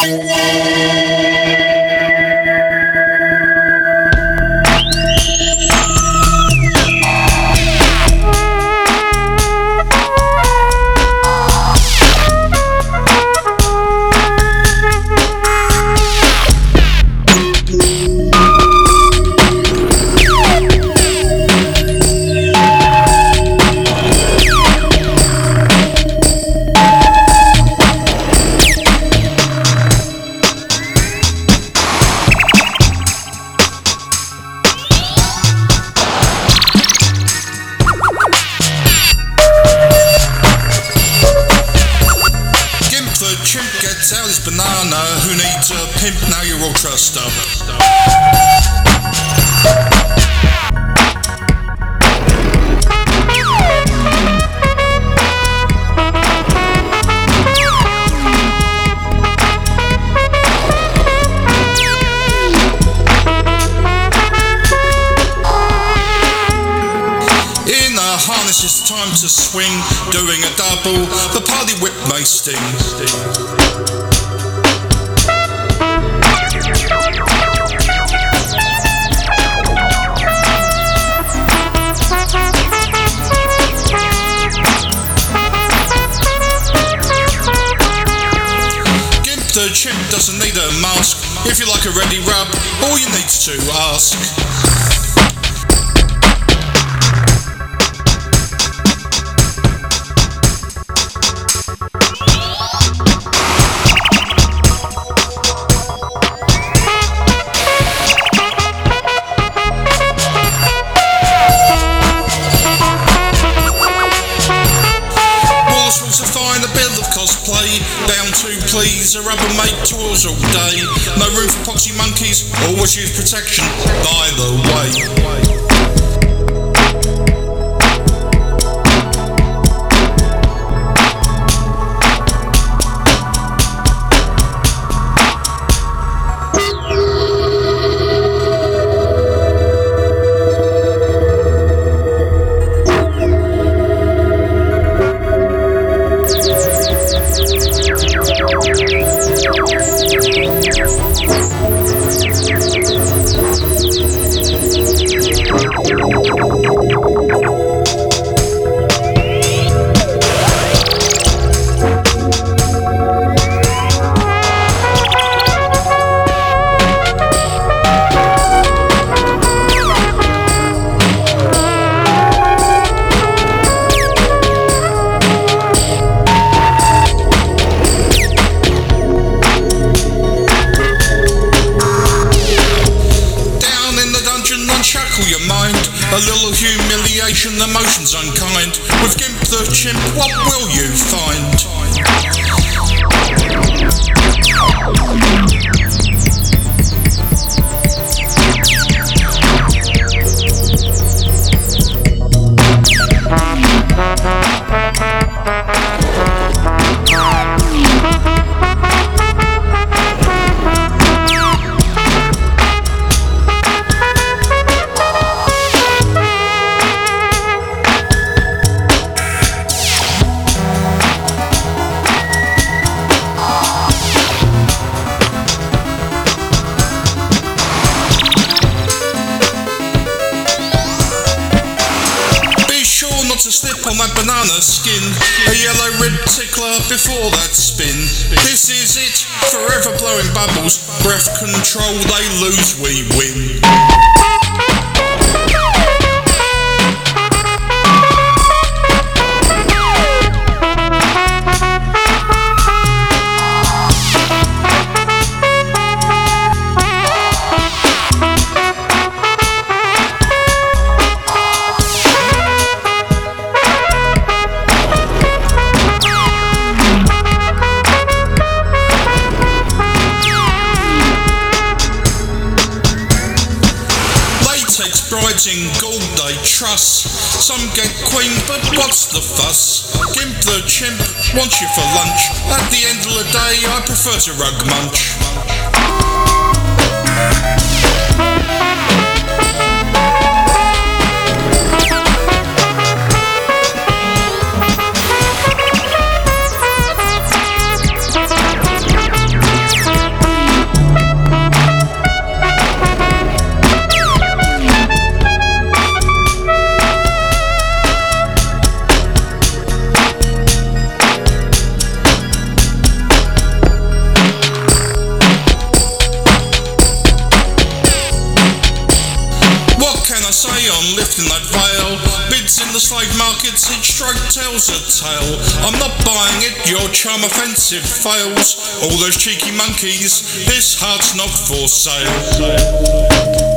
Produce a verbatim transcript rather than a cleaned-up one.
It's time to swing, doing a double, the party whip may sting. Gimp the chimp doesn't need a mask. If you like a ready rub, all you need to ask. Down to please, a Rubbermaid tours all day. No room for poxy monkeys, always use protection, by the way. A little humiliation, the motion's unkind. With Gimp the chimp, what will you find? To slip on that banana skin, a yellow rib tickler before that spin. This is it, forever blowing bubbles, breath control, they lose, we win. Brides in gold they truss. Some get queen, but what's the fuss? Gimp the chimp wants you for lunch. At the end of the day, I prefer to rug munch. lifting that veil. Bids in the slave markets, each stroke tells a tale. I'm not buying it, your charm offensive fails. All those cheeky monkeys, this heart's not for sale.